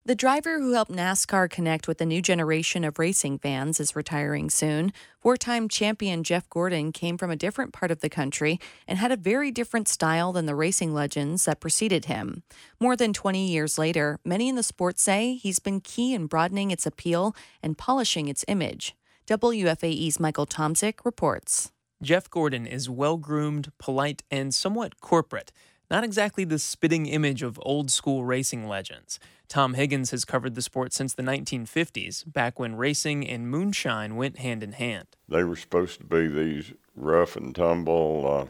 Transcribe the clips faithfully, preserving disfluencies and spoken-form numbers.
The driver who helped NASCAR connect with a new generation of racing fans is retiring soon. Four-time champion Jeff Gordon came from a different part of the country and had a very different style than the racing legends that preceded him. More than twenty years later, many in the sport say he's been key in broadening its appeal and polishing its image. W F A E's Michael Tomzik reports. Jeff Gordon is well-groomed, polite, and somewhat corporate. Not exactly the spitting image of old-school racing legends. Tom Higgins has covered the sport since the nineteen fifties, back when racing and moonshine went hand in hand. They were supposed to be these rough and tumble, uh,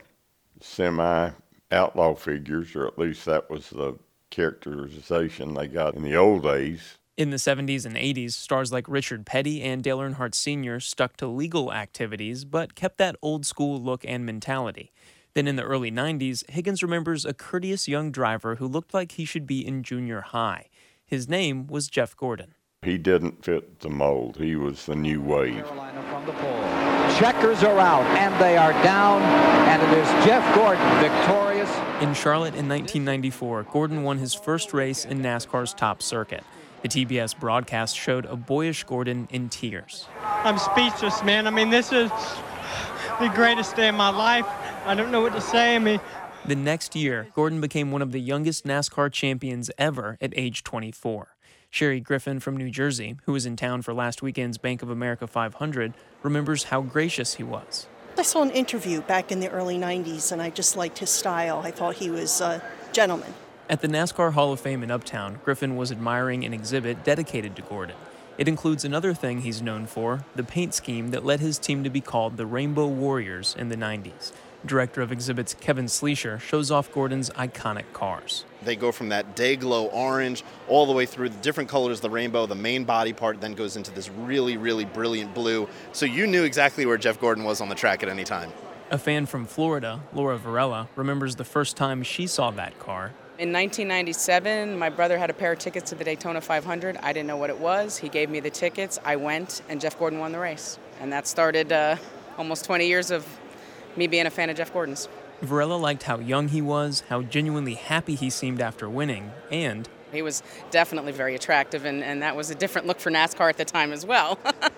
semi-outlaw figures, or at least that was the characterization they got in the old days. In the seventies and eighties, stars like Richard Petty and Dale Earnhardt Senior stuck to legal activities, but kept that old-school look and mentality. Then in the early nineties, Higgins remembers a courteous young driver who looked like he should be in junior high. His name was Jeff Gordon. He didn't fit the mold. He was the new wave. Carolina from the pole. Checkers are out, and they are down, and it is Jeff Gordon victorious. In Charlotte in nineteen ninety-four, Gordon won his first race in NASCAR's top circuit. The T B S broadcast showed a boyish Gordon in tears. I'm speechless, man. I mean, this is the greatest day of my life. I don't know what to say. I mean, the next year, Gordon became one of the youngest NASCAR champions ever at age twenty-four. Sherry Griffin from New Jersey, who was in town for last weekend's Bank of America five hundred, remembers how gracious he was. I saw an interview back in the early nineties, and I just liked his style. I thought he was a gentleman. At the NASCAR Hall of Fame in Uptown, Griffin was admiring an exhibit dedicated to Gordon. It includes another thing he's known for, the paint scheme that led his team to be called the Rainbow Warriors in the nineties. Director of exhibits Kevin Sleesher shows off Gordon's iconic cars. They go from that day-glow orange all the way through the different colors of the rainbow. The main body part then goes into this really, really brilliant blue. So you knew exactly where Jeff Gordon was on the track at any time. A fan from Florida, Laura Varela, remembers the first time she saw that car. In nineteen ninety-seven, my brother had a pair of tickets to the Daytona five hundred. I didn't know what it was. He gave me the tickets. I went, and Jeff Gordon won the race. And that started uh, almost twenty years of me being a fan of Jeff Gordon's. Varela liked how young he was, how genuinely happy he seemed after winning, and he was definitely very attractive, and, and that was a different look for NASCAR at the time as well.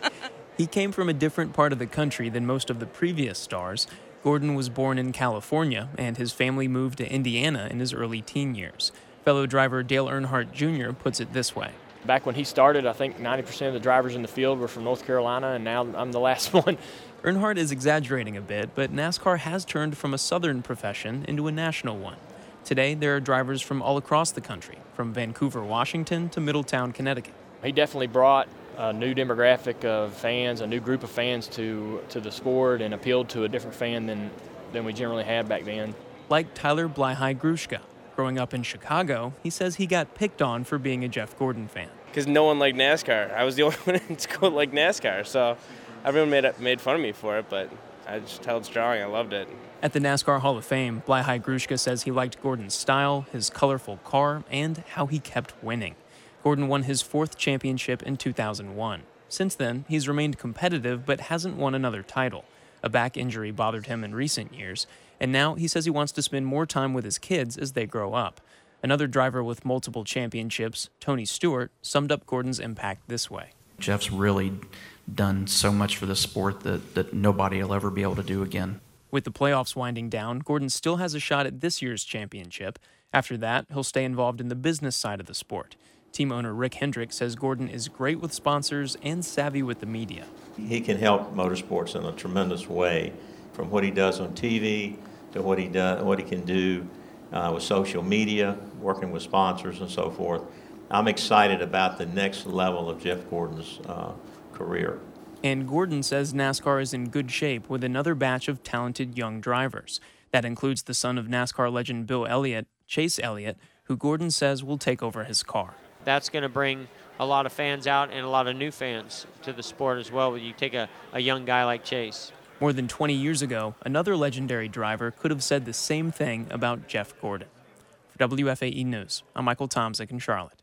He came from a different part of the country than most of the previous stars. Gordon was born in California, and his family moved to Indiana in his early teen years. Fellow driver Dale Earnhardt Junior puts it this way. Back when he started, I think ninety percent of the drivers in the field were from North Carolina, and now I'm the last one. Earnhardt is exaggerating a bit, but NASCAR has turned from a southern profession into a national one. Today, there are drivers from all across the country, from Vancouver, Washington to Middletown, Connecticut. He definitely brought a new demographic of fans, a new group of fans to, to the sport, and appealed to a different fan than, than we generally had back then. Like Tyler Blyhigh-Grushka. Growing up in Chicago, he says he got picked on for being a Jeff Gordon fan. Because no one liked NASCAR. I was the only one in school that liked NASCAR, so everyone made made fun of me for it, but I just held strong. I loved it. At the NASCAR Hall of Fame, Blyhigh-Grushka says he liked Gordon's style, his colorful car, and how he kept winning. Gordon won his fourth championship in two thousand one. Since then, he's remained competitive but hasn't won another title. A back injury bothered him in recent years, and now he says he wants to spend more time with his kids as they grow up. Another driver with multiple championships, Tony Stewart, summed up Gordon's impact this way. Jeff's really done so much for the sport that, that nobody will ever be able to do again. With the playoffs winding down, Gordon still has a shot at this year's championship. After that, he'll stay involved in the business side of the sport. Team owner Rick Hendrick says Gordon is great with sponsors and savvy with the media. He can help motorsports in a tremendous way, from what he does on T V to what he does, what he can do uh, with social media, working with sponsors and so forth. I'm excited about the next level of Jeff Gordon's uh, career. And Gordon says NASCAR is in good shape with another batch of talented young drivers. That includes the son of NASCAR legend Bill Elliott, Chase Elliott, who Gordon says will take over his car. That's going to bring a lot of fans out and a lot of new fans to the sport as well when you take a, a young guy like Chase. More than twenty years ago, another legendary driver could have said the same thing about Jeff Gordon. For W F A E News, I'm Michael Tomzik in Charlotte.